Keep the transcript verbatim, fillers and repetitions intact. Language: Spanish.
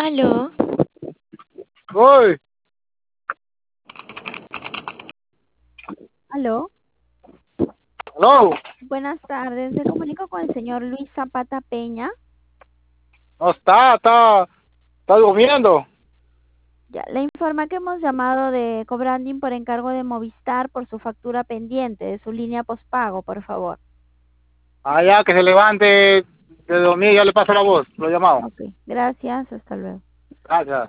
Aló, Uy, aló. hello. Buenas tardes. Me comunico con el señor Luis Zapata Peña. No está, está, está durmiendo. Ya, le informa que hemos llamado de Cobranding por encargo de Movistar por su factura pendiente de su línea postpago, por favor. Allá que se levante de dormir, ya le paso la voz, lo he llamado. Ok, gracias. Hasta luego. Gracias.